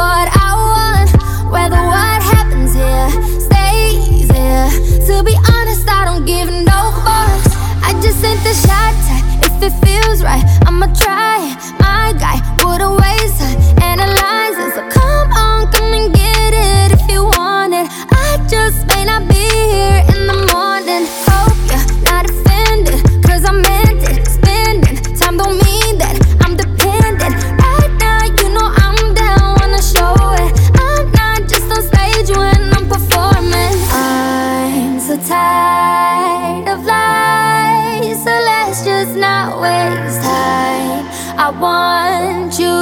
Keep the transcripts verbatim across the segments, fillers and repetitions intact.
what I want. Whether what happens here stays here. To be honest, I don't give no fucks. I just sent the shot tag. If it feels right, I'ma try it. My guy wouldn't waste time analyzing. So come on, come and get it if you want it. I just may not be here in the morning. Hope you're not offended, cause I meant it. Spending time don't mean that I'm dependent. Right now, you know I'm down, wanna show it. I'm not just on stage when I'm performing. I'm so tired of lies, so let's just not waste time. I want you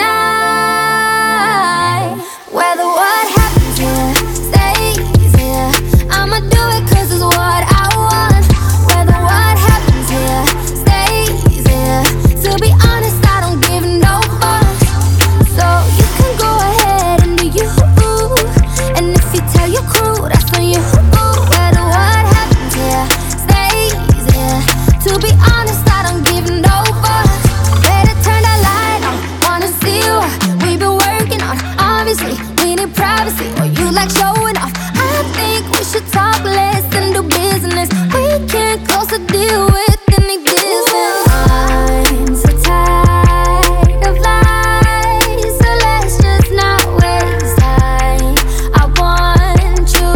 tonight. Whether what happens here stays here, I'ma do it cause it's what I want. Whether what happens here stays here. To be honest, I don't give no fucks. So you can go ahead and do you. And if you tell your crew, that's on you. Whether what happens here stays here. To be honest, I don't give no fucks. Better turn that light on, wanna see what we've been working on. Obviously, we need privacy, or you like showing off. I think we should talk less and do business. We can't close a deal with any business. I'm so tired of lies, so let's just not waste time. I want you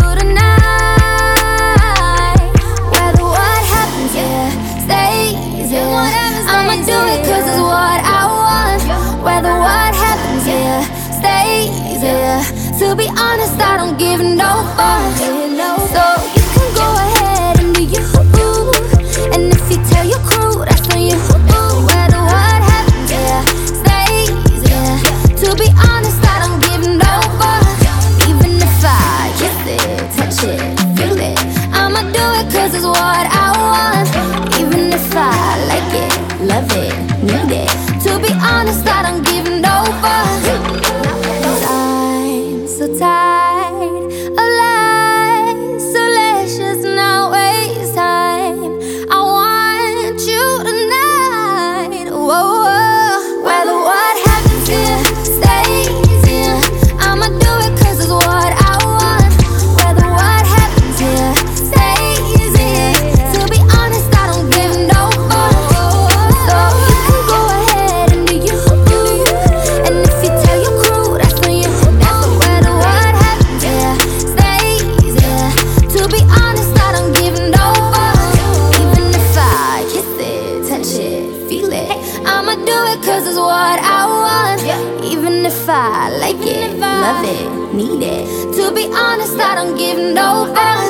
tonight. Whether what happens here stays here, I'ma do it cause it's what I want. Whether what happens here stays here. To be honest, I don't give no fucks. So you can go ahead and do you. And if you tell your crew, that's on you. Whether what happens here stays here. To be honest, I don't give no fucks. Even if I kiss it, touch it, feel it, I'ma do it cause it's what I want. Even if I like it, love it, need it. To be honest, I don't give no fucks. I'm so tired of lies, so let's just not waste time. I want you tonight. Whoa, whoa. Whether what happens here stays here, I'ma do it cause it's what I want. Whether what happens here stays here. To be honest, I don't give no fucks. So you can go ahead and do you. And if you tell your crew, that's on you. Whether what happens here stays here. To be honest, I don't give no fucks. Even if I kiss it, touch it, feel it, I'ma do it cause it's what I want. Even if I like it, love it, need it. To be honest, I don't give no fucks.